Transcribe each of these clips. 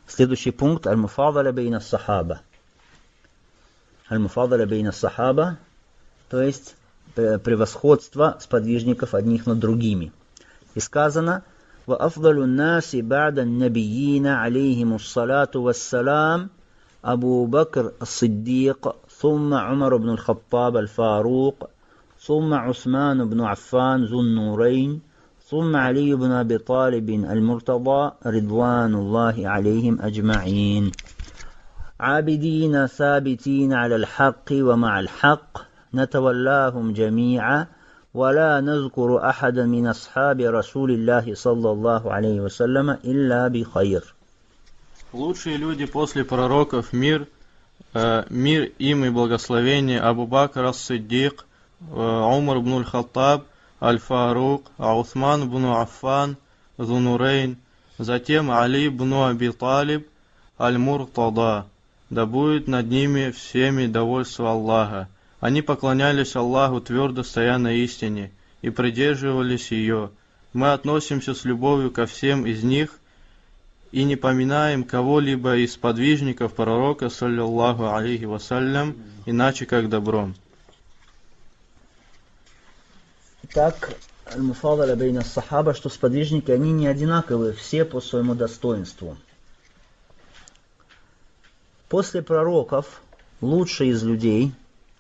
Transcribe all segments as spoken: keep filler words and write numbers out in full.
Следующий пункт. Аль-муфадаля бейна сахаба. Аль-муфадаля бейна сахаба, то есть превосходство сподвижников одних над другими. И сказано: وَأَفْضَلُ النَّاسِ بَعْدَ النَّبِيِّينَ عَلَيْهِمُ الصَّلَاةُ وَالسَّلَامُ أبو بكر الصديق ثم عمر بن الخطاب الفاروق ثم عثمان بن عفان ذو النورين ثم علي بن أبي طالب المرتضى رضوان الله عليهم أجمعين عابدين ثابتين على الحق ومع الحق نتولاهم جميعا ولا نذكر أحدا من أصحاب رسول الله صلى الله عليه وسلم إلا بخير. Лучшие люди после пророков, мир, э, мир им и благословение, Абу Бакр ас-Сиддик, э, Умар ибн аль-Хаттаб, Аль-Фарук, Усман ибн Аффан, Зунурейн, затем Али ибн Аби Талиб, Аль-Муртада, да будет над ними всеми довольство Аллаха. Они поклонялись Аллаху, твердо стоя на истине, и придерживались ее. Мы относимся с любовью ко всем из них, и не поминаем кого-либо из подвижников пророка, саллиллаху алейхи вассалям, иначе как добром. Так, аль-муфадаля бейна сахаба, что сподвижники, они не одинаковые, все по своему достоинству. После пророков лучшие из людей,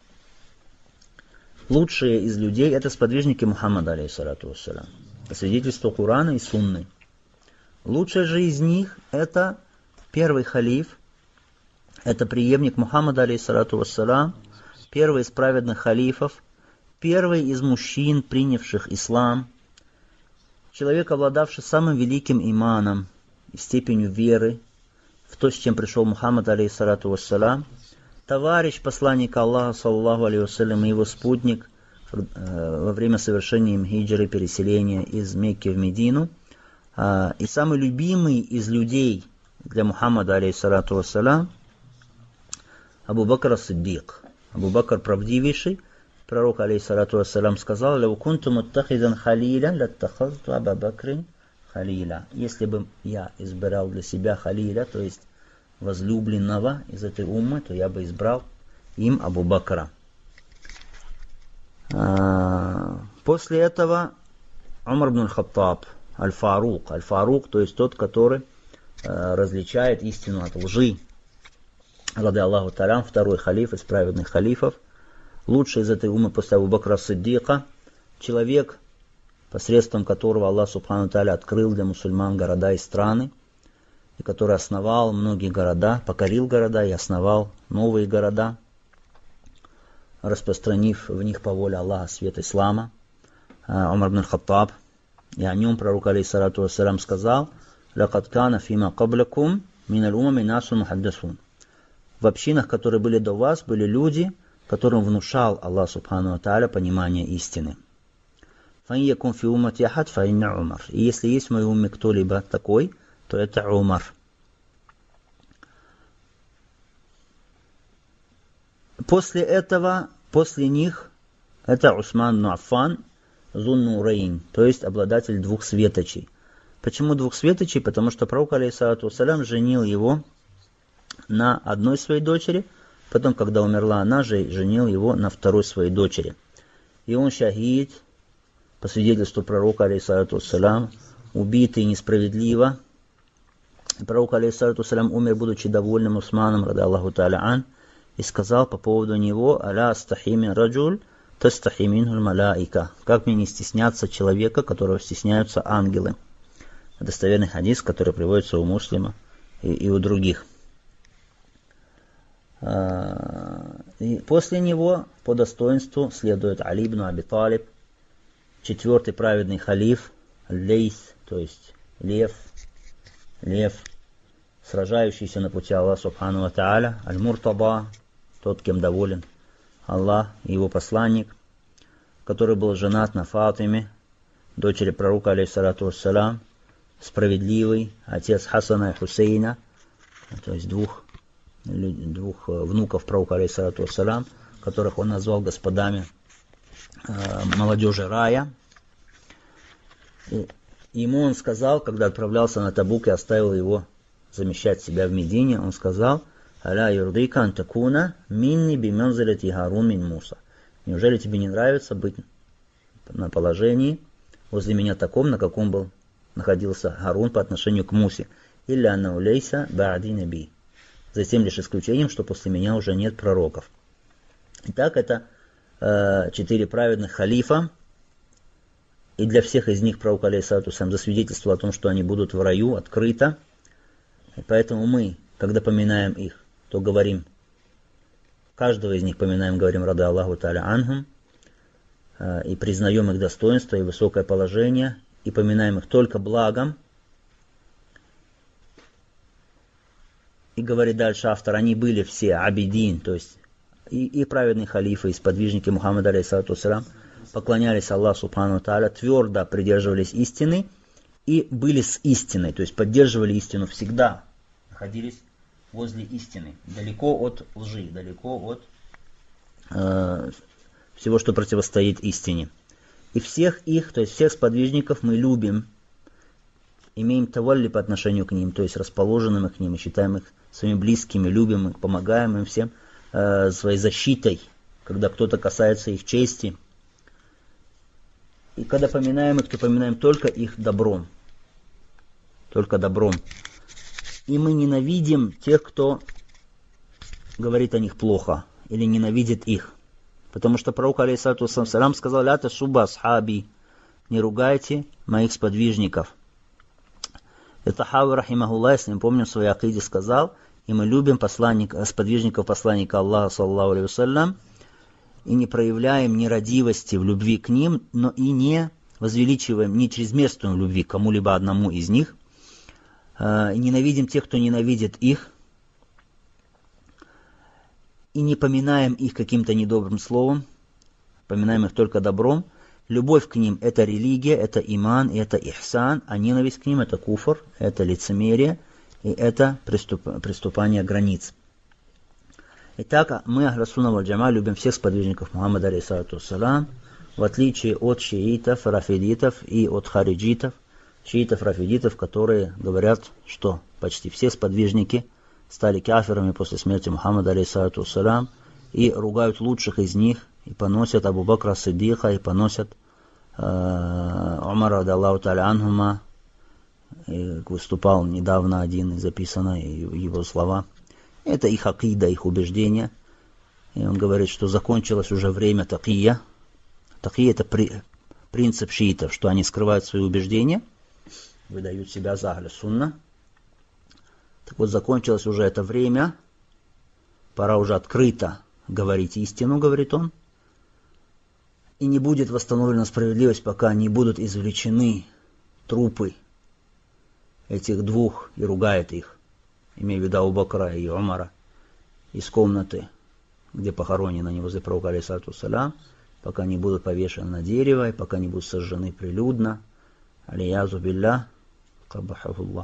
лучшие из людей это сподвижники Мухаммада, алейхиссалату вассалям, по свидетельству Корана и Сунны. Лучший же из них это первый халиф, это преемник Мухаммада, алейхиссалату вассалям, первый из праведных халифов, первый из мужчин, принявших ислам, человек, обладавший самым великим иманом и степенью веры в то, с чем пришел Мухаммад, алейхиссалату вассалям, товарищ посланника Аллаха, саллаллаху алейхи вассалям, и его спутник во время совершения им хиджры, переселения из Мекки в Медину, и самый любимый из людей для Мухаммада, алейхиссалату вассалям, Абу Бакр ас-Сиддик. Абу Бакр правдивейший. Пророк, алейхиссалату вассалям, сказал: «Лау кунту муттахидан халиля, латтахазту Аба Бакрин халиля». Если бы я избирал для себя халиля, то есть возлюбленного из этой уммы, то я бы избрал им Абу Бакра. После этого Умар ибн аль-Хаттаб, Аль-Фарук. Аль-Фарук, то есть тот, который э, различает истину от лжи. Ради Аллаху Та'аля, второй халиф из праведных халифов. Лучший из этой уммы после Абу Бакра ас-Сиддика. Человек, посредством которого Аллах Субхану Та'аля открыл для мусульман города и страны. И который основал многие города, покорил города и основал новые города, распространив в них по воле Аллаха свет ислама. Э, Умар ибн аль-Хаттаб. И о нем пророк, алейхиссалату вассалям, сказал: «Лакад кана фима каблякум миналь умами насун мухаддасун». В общинах, которые были до вас, были люди, которым внушал Аллах Субхану ва Тааля понимание истины. «Фан якун фи уммати ахад фа инна Умар». И если есть в моей умме кто-либо такой, то это Умар. После этого, после них, это Усман ибн Аффан, Зун-Нурейн, то есть обладатель двух светочей. Почему двух светочей? Потому что пророк, алейхиссалату вассалям, женил его на одной своей дочери, потом, когда умерла она же, женил его на второй своей дочери. И он шахид, по свидетельству пророка, алейхиссалату вассалям, убитый несправедливо. Пророк, алейхиссалату вассалям, умер, будучи довольным Усманом, ради Аллаху Та'аля ан, и сказал по поводу него: «Аля астахими раджуль тастахи минхуль малаика». Как мне не стесняться человека, которого стесняются ангелы? Достоверный хадис, который приводится у Муслима и, и у других. И после него по достоинству следует Али ибн Аби Талиб, четвертый праведный халиф, Лейс, то есть лев, лев, сражающийся на пути Аллаха Субхану ва Тааля, Аль-Муртада, тот, кем доволен Аллах и его посланник, который был женат на Фатиме, дочери пророка, алейхиссалату вассалям, справедливый, отец Хасана и Хусейна, то есть двух, двух внуков пророка, алейхиссалату вассалям, которых он назвал господами э, молодежи рая. И ему он сказал, когда отправлялся на Табук и оставил его замещать себя в Медине, он сказал: «Аля юрдика ан такуна минни биманзилати Харун мин Муса». Неужели тебе не нравится быть на положении возле меня таком, на каком был находился Харун по отношению к Мусе? «Илля аннау лейса ба'ди наби». За тем лишь исключением, что после меня уже нет пророков. Итак, это э, четыре праведных халифа, и для всех из них пророк алейхиссалату вассалям засвидетельствовал о том, что они будут в раю открыто. И поэтому мы, когда поминаем их, то говорим, каждого из них поминаем, говорим «Рады Аллаху та'аля анхум», э, и признаем их достоинство и высокое положение, и поминаем их только благом. И говорит дальше автор, они были все абидин, то есть и, и праведные халифы, и сподвижники Мухаммада алейхиссалату вассалям поклонялись Аллаху субхану тааля, твердо придерживались истины и были с истиной, то есть поддерживали истину всегда, находились возле истины, далеко от лжи, далеко от э, всего, что противостоит истине. И всех их, то есть всех сподвижников мы любим, имеем тавалли по отношению к ним, то есть расположенным к ним, и считаем их своими близкими, любим их, помогаем им всем э, своей защитой, когда кто-то касается их чести. И когда поминаем их, то поминаем только их добром. Только добром. И мы ненавидим тех, кто говорит о них плохо, или ненавидит их. Потому что пророк алейхиссалату вассалям сказал: «Ля тасубба асхаби», не ругайте моих сподвижников. Это Хави рахимахуллах, если мы помним, в своей акиде сказал: и мы любим посланника, сподвижников посланника Аллаха, саллаллаху алейхи вассалям, и не проявляем нерадивости в любви к ним, но и не возвеличиваем, не чрезмерствуем в любви к кому-либо одному из них, э, и ненавидим тех, кто ненавидит их, и не поминаем их каким-то недобрым словом, поминаем их только добром. Любовь к ним – это религия, это иман, и это ихсан, а ненависть к ним – это куфр, это лицемерие, и это приступ, приступание границ. Итак, мы, Ахлю сунна валь джамаа, любим всех сподвижников Мухаммада алейхиссалату вассалям, в отличие от шиитов, рафидитов и от хариджитов, шиитов, рафидитов, которые говорят, что почти все сподвижники стали кафирами после смерти Мухаммада алейхиссалату вассалям, и ругают лучших из них, и поносят Абу Бакра Сиддиха, и поносят э, Умара ради Аллаху та'аля анхума. И выступал недавно один, и записано его слова. Это их акида, их убеждение. И он говорит, что закончилось уже время такия. Такия — это при, принцип шиитов, что они скрывают свои убеждения, выдают себя за ахлю сунна. Так вот, закончилось уже это время, пора уже открыто говорить истину, говорит он. И не будет восстановлена справедливость, пока не будут извлечены трупы этих двух, и ругает их, имея в виду Абу Бакра и Умара, из комнаты, где похоронены они возле пророка алейхиссалату вассалям, пока не будут повешены на дерево, и пока не будут сожжены прилюдно. Алиязу билля, кабахахуллах.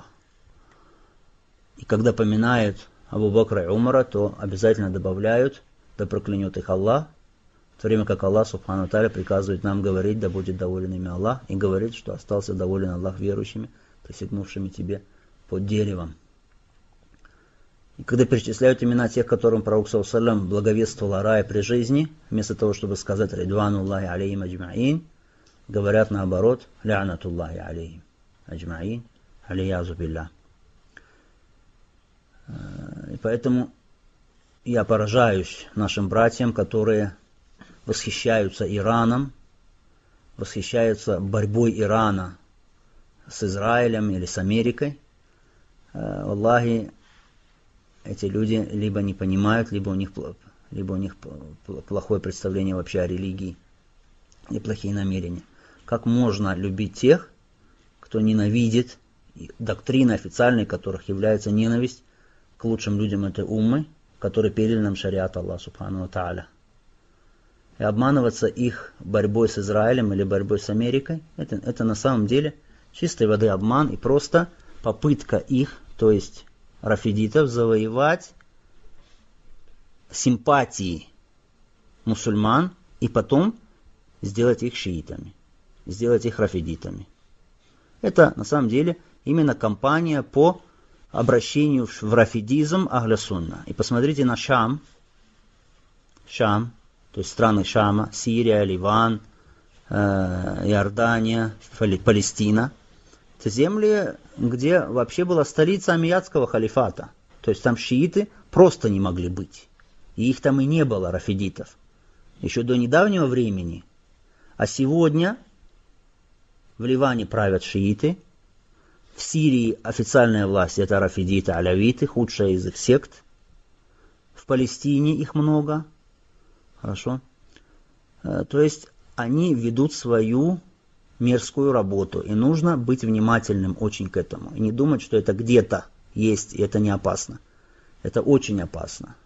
И когда поминают Абу Бакра и Умара, то обязательно добавляют: да проклянет их Аллах, в то время как Аллах субхану тааля приказывает нам говорить: да будет доволен ими Аллах, и говорит, что остался доволен Аллах верующими, присягнувшими тебе под деревом. И когда перечисляют имена тех, которым пророк саллаллаху алейхи ва саллям благовествовал о рае при жизни, вместо того, чтобы сказать «Ридвануллахи алейхим аджмаин», говорят наоборот «Ля'натуллахи алейхим аджмаин, алиязу билля». И поэтому я поражаюсь нашим братьям, которые восхищаются Ираном, восхищаются борьбой Ирана с Израилем или с Америкой. Аллахи, эти люди либо не понимают, либо у них, либо у них плохое представление вообще о религии и плохие намерения. Как можно любить тех, кто ненавидит, доктрина официальной которых является ненависть к лучшим людям этой уммы, которые передали нам шариат Аллаха субхану ва тааля. И обманываться их борьбой с Израилем или борьбой с Америкой, это, это на самом деле чистой воды обман и просто попытка их, то есть рафидитов, завоевать симпатии мусульман и потом сделать их шиитами, сделать их рафидитами. Это на самом деле именно кампания по обращению в рафидизм Ахля Сунна. И посмотрите на Шам, Шам, то есть страны Шама, Сирия, Ливан, э, Иордания, Палестина. Это земли, где вообще была столица амиядского халифата. То есть там шииты просто не могли быть. И их там и не было, рафидитов. Еще до недавнего времени. А сегодня в Ливане правят шииты. В Сирии официальная власть это рафидиты, алявиты, худшая из их сект. В Палестине их много. Хорошо. То есть они ведут свою мерзкую работу. И нужно быть внимательным очень к этому. И не думать, что это где-то есть, и это не опасно. Это очень опасно.